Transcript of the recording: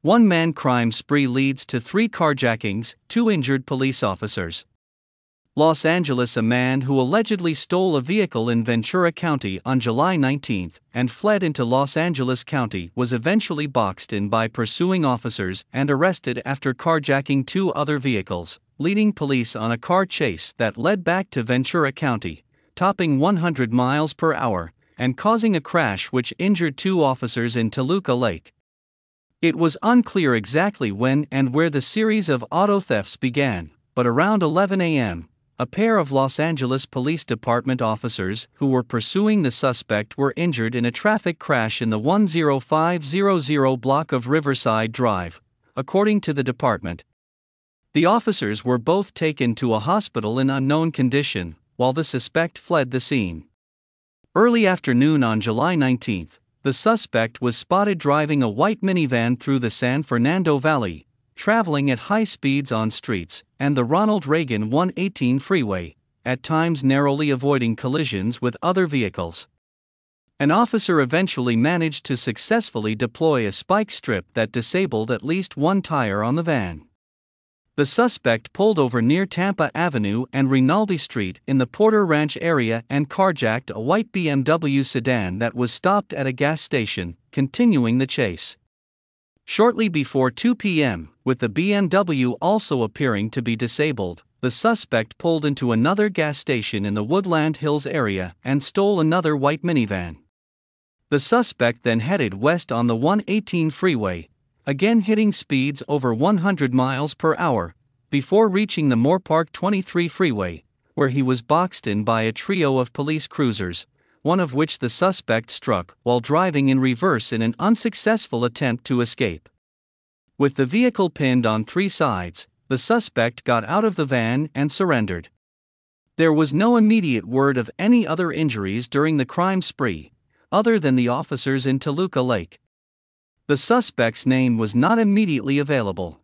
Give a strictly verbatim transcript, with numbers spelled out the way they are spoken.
One-man crime spree leads to three carjackings, two injured police officers. Los Angeles. A man who allegedly stole a vehicle in Ventura County on July nineteenth and fled into Los Angeles County was eventually boxed in by pursuing officers and arrested after carjacking two other vehicles, leading police on a car chase that led back to Ventura County, topping one hundred miles per hour, and causing a crash which injured two officers in Toluca Lake. It was unclear exactly when and where the series of auto thefts began, but around eleven a m, a pair of Los Angeles Police Department officers who were pursuing the suspect were injured in a traffic crash in the one oh five hundred block of Riverside Drive, according to the department. The officers were both taken to a hospital in unknown condition, while the suspect fled the scene. Early afternoon on July nineteenth, the suspect was spotted driving a white minivan through the San Fernando Valley, traveling at high speeds on streets and the Ronald Reagan one eighteen freeway, at times narrowly avoiding collisions with other vehicles. An officer eventually managed to successfully deploy a spike strip that disabled at least one tire on the van. The suspect pulled over near Tampa Avenue and Rinaldi Street in the Porter Ranch area and carjacked a white B M W sedan that was stopped at a gas station, continuing the chase. Shortly before two p m, with the B M W also appearing to be disabled, the suspect pulled into another gas station in the Woodland Hills area and stole another white minivan. The suspect then headed west on the one eighteen freeway, again hitting speeds over one hundred miles per hour, before reaching the Moorpark twenty-three freeway, where he was boxed in by a trio of police cruisers, one of which the suspect struck while driving in reverse in an unsuccessful attempt to escape. With the vehicle pinned on three sides, the suspect got out of the van and surrendered. There was no immediate word of any other injuries during the crime spree, other than the officers in Toluca Lake. The suspect's name was not immediately available.